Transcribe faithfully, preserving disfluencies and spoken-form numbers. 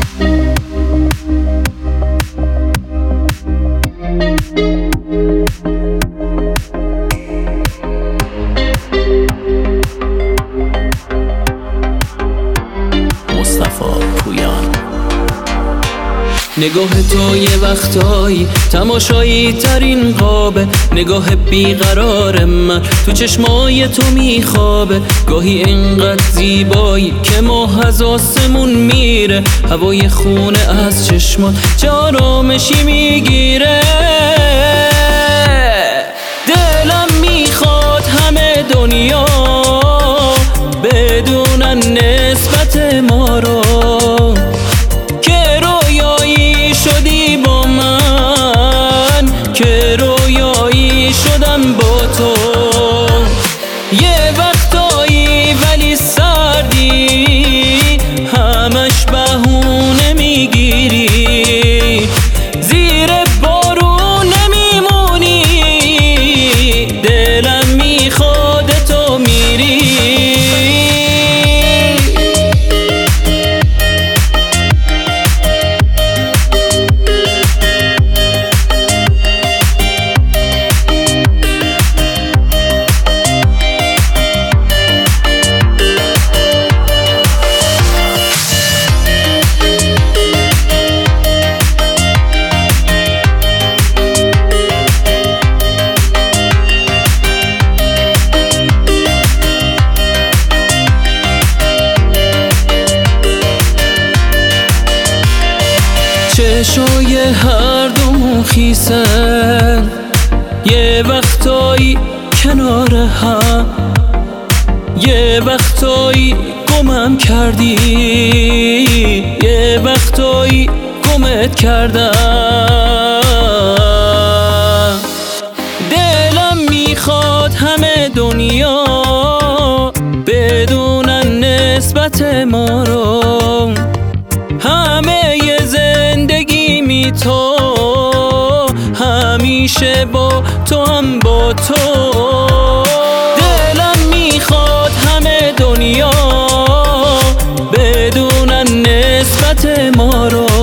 نگاه تو یه وقتایی تماشایی ترین قابه، نگاه بیقرار من تو چشمای تو میخوابه. گاهی اینقدر زیبایی که ماه از آسمون میره، هوای خونه از چشمات چه آرامشی میگیره. دلم میخواد همه دنیا بدونن نسبت ما رو، شدی با من که رویایی شدم با تو. یه وقتایی ولی سردی همش بهونه میگیری، زیر بارون نمیمونی، دلم میخواد تو میری. چشای هر دومون خیسن، یه وقتایی کنار هم، یه وقتایی گمم کردی، یه وقتایی گمت کردم. دلم میخواد همه دنیا بدونن نسبت ما رو، همه ی زندگی می تو همیشه با تو هم با تو. دلم میخواد همه دنیا بدونن نسبت ما رو،